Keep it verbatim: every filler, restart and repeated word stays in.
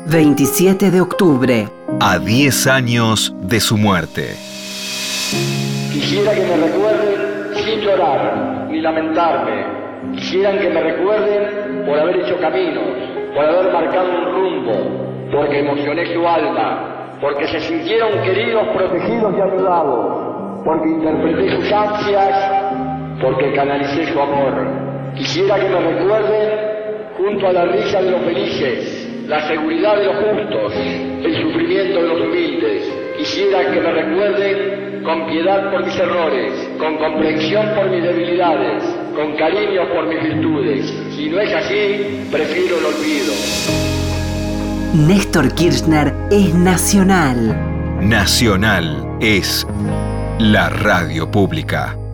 veintisiete de octubre. A diez años de su muerte. Quisiera que me recuerden sin llorar ni lamentarme. Quisieran que me recuerden por haber hecho caminos, por haber marcado un rumbo, porque emocioné su alma, porque se sintieron queridos, protegidos y ayudados, porque interpreté sus ansias, porque canalicé su amor. Quisiera que me recuerden junto a la risa de los felices, la seguridad de los justos, el sufrimiento de los humildes. Quisiera que me recuerden con piedad por mis errores, con comprensión por mis debilidades, con cariño por mis virtudes. Si no es así, prefiero el olvido. Néstor Kirchner es nacional. Nacional es la radio pública.